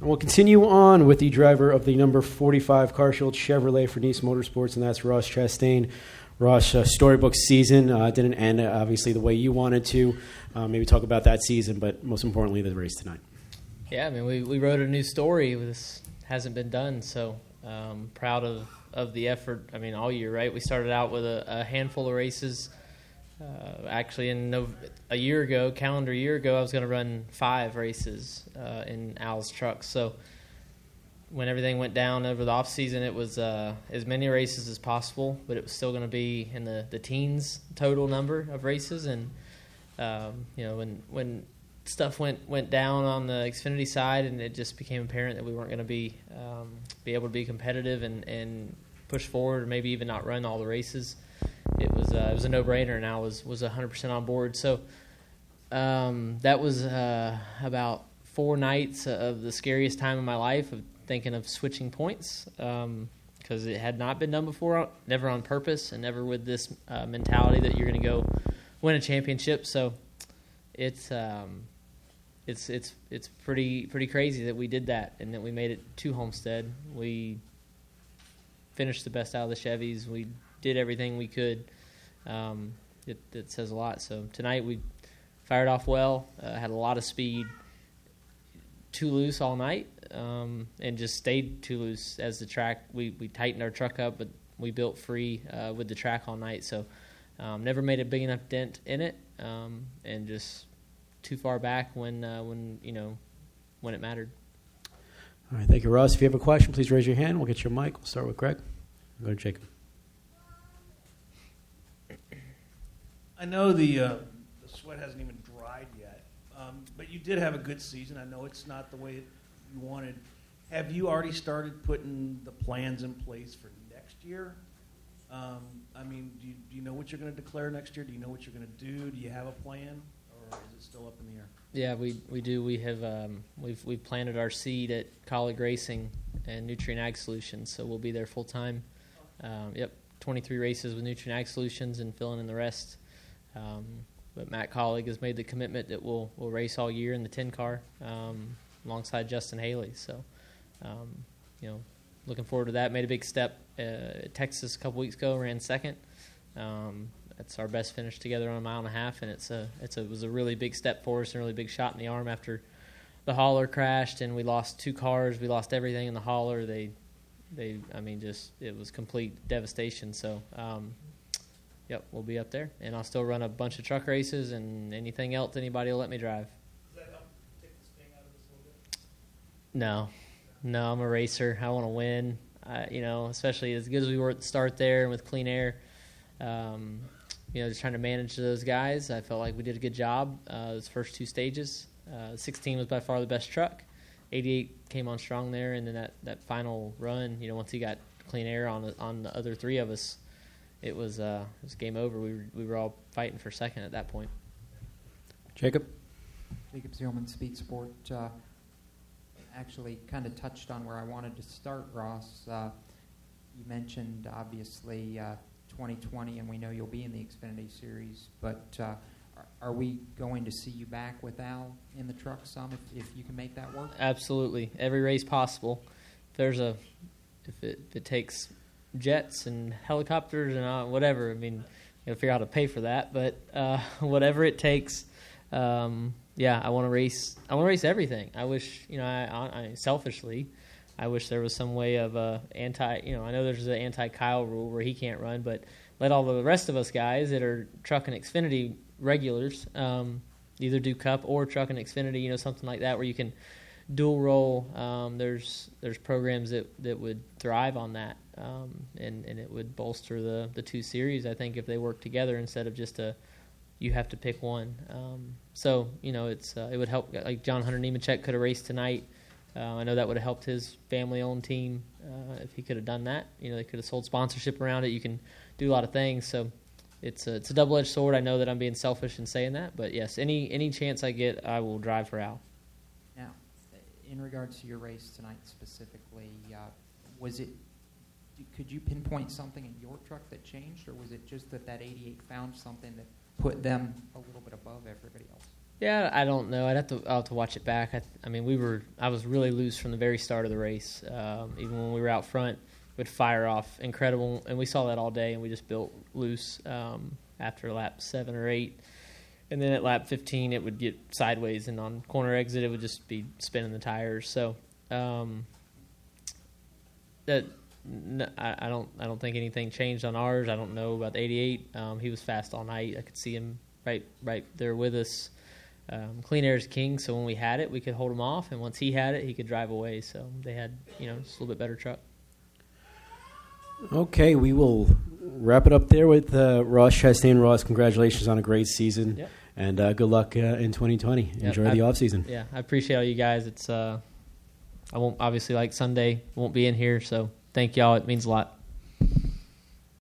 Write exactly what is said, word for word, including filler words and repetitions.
And we'll continue on with the driver of the number forty-five Car Shield Chevrolet for Nice Motorsports, and that's Ross Chastain. Ross, uh, storybook season uh, didn't end uh, obviously the way you wanted to. Uh, maybe talk about that season, but most importantly, the race tonight. Yeah, I mean, we, we wrote a new story. This hasn't been done, so um, proud of, of the effort. I mean, all year, right? We started out with a, a handful of races. Uh, actually, in no, a year ago, calendar year ago, I was going to run five races uh, in Al's trucks. So when everything went down over the off season, it was uh, as many races as possible, but it was still going to be in the, the teens total number of races. And um, you know, when when stuff went, went down on the Xfinity side, and it just became apparent that we weren't going to be um, be able to be competitive and, and push forward, or maybe even not run all the races. It was uh, it was a no-brainer, and I was was one hundred percent on board. So um, that was uh, about four nights of the scariest time of my life of thinking of switching points because um, it had not been done before, never on purpose, and never with this uh, mentality that you're going to go win a championship. So it's um, it's it's it's pretty pretty crazy that we did that and that we made it to Homestead. We finished the best out of the Chevys. We did everything we could. Um, it, it says a lot. So tonight we fired off well, uh, had a lot of speed, too loose all night, um, and just stayed too loose as the track. We, we tightened our truck up, but we built free uh, with the track all night. So um, never made a big enough dent in it, um, and just too far back when uh, when you know when it mattered. All right, thank you, Ross. If you have a question, please raise your hand. We'll get you a mic. We'll start with Greg. We'll go to Jacob. I know the uh, the sweat hasn't even dried yet, um, but you did have a good season. I know it's not the way you wanted. Have you already started putting the plans in place for next year? Um, I mean, do you, do you know what you're going to declare next year? Do you know what you're going to do? Do you have a plan, or is it still up in the air? Yeah, we we do. We have um, we've we've planted our seed at Colleague Racing and Nutrien Ag Solutions, so we'll be there full time. Um, yep, twenty-three races with Nutrien Ag Solutions and filling in the rest. Um, but Matt Colleague has made the commitment that we'll we'll race all year in the ten car um, alongside Justin Haley. So, um, you know, looking forward to that. Made a big step uh, at Texas a couple weeks ago. Ran second. Um, that's our best finish together on a mile and a half, and it's a it's a it was a really big step for us and a really big shot in the arm after the hauler crashed and we lost two cars. We lost everything in the hauler. They they I mean just it was complete devastation. So. Um, Yep, we'll be up there, and I'll still run a bunch of truck races and anything else anybody will let me drive. Does that help take the sting out of this a little bit? No, no, I'm a racer. I want to win. I, you know, especially as good as we were at the start there and with Clean Air. Um, you know, just trying to manage those guys. I felt like we did a good job uh, those first two stages. Uh, sixteen was by far the best truck. eighty-eight came on strong there, and then that, that final run. You know, once he got Clean Air on the, on the other three of us. It was uh, it was game over. We were, we were all fighting for second at that point. Jacob? Jacob Zielman, Speed Sport. Uh, actually kind of touched on where I wanted to start, Ross. Uh, you mentioned, obviously, uh, twenty twenty, and we know you'll be in the Xfinity Series, but uh, are, are we going to see you back with Al in the truck some if, if you can make that work? Absolutely. Every race possible. If there's a, if it, if it takes jets and helicopters and uh, whatever. I mean, you know, figure out how to pay for that, but uh, whatever it takes. Um, yeah, I want to race. I want to race everything. I wish, you know, I, I selfishly, I wish there was some way of a anti. You know, I know there's an anti-Kyle rule where he can't run, but let all the rest of us guys that are truck and Xfinity regulars um, either do Cup or truck and Xfinity. You know, something like that where you can dual role. Um, there's there's programs that, that would thrive on that. Um, and, and it would bolster the, the two series, I think, if they work together instead of just a you have to pick one. Um, so, you know, it's uh, it would help. Like John Hunter Nemechek could have raced tonight. Uh, I know that would have helped his family-owned team uh, if he could have done that. You know, they could have sold sponsorship around it. You can do a lot of things. So it's a, it's a double-edged sword. I know that I'm being selfish in saying that. But, yes, any any chance I get, I will drive for Al. Now, in regards to your race tonight specifically, uh, was it could you pinpoint something in your truck that changed, or was it just that that eighty-eight found something that put them a little bit above everybody else? Yeah, I don't know. I'd have to I'll have to watch it back. I, I mean, we were I was really loose from the very start of the race. Um, even when we were out front, would fire off incredible, and we saw that all day. And we just built loose um, after lap seven or eight, and then at lap fifteen, it would get sideways, and on corner exit, it would just be spinning the tires. So um, that n- I, I don't I don't think anything changed on ours. I don't know about the eighty-eight. Um, he was fast all night. I could see him right right there with us. Um, clean air is king, so when we had it, we could hold him off, and once he had it, he could drive away. So they had, you know, just a little bit better truck. Okay, we will wrap it up there with uh, Ross Chastain. Ross, congratulations on a great season, Yep. and uh, good luck uh, in twenty twenty. Yep, Enjoy I, the off season. Yeah, I appreciate all you guys. It's uh, I won't obviously like Sunday won't be in here, so thank y'all. It means a lot.